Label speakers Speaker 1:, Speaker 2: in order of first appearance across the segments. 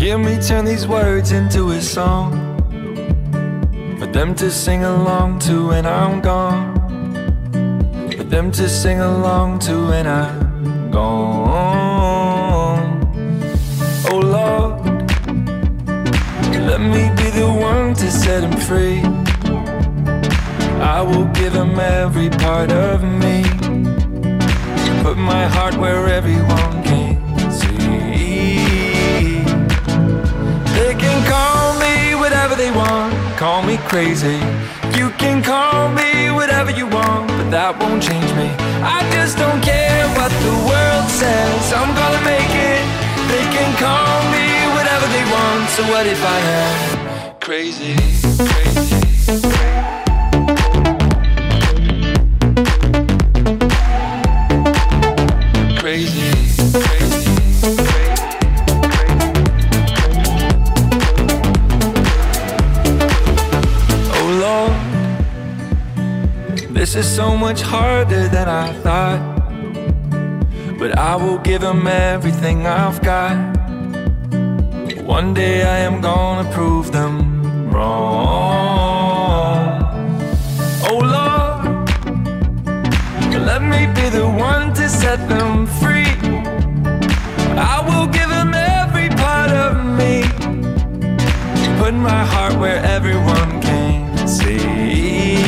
Speaker 1: Hear me turn these words into a song for them to sing along to when I'm gone, for them to sing along to when I'm gone. Oh Lord, let me be the one to set him free. I will give him every part of me, put my heart where everyone can see. They can call me whatever they want, call me crazy. You can call me whatever you want, but that won't change me. I just don't care what the world says, I'm gonna make it. They can call me whatever they want, so what if I am crazy, crazy? Crazy, crazy, oh Lord, this is so much harder than I thought, but I will give him everything I've got. One day I am gonna prove them wrong. Oh Lord, let me be the one to set them free. I will give them every part of me, put my heart where everyone can see.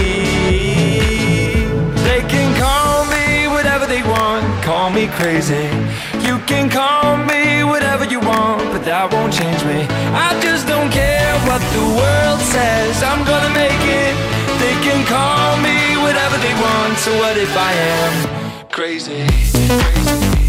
Speaker 1: They can call me whatever they want, call me crazy. You can call me whatever you want, but that won't change me. I just don't care what the world says, I'm gonna make it. They can call me whatever they want, so what if I am crazy, crazy?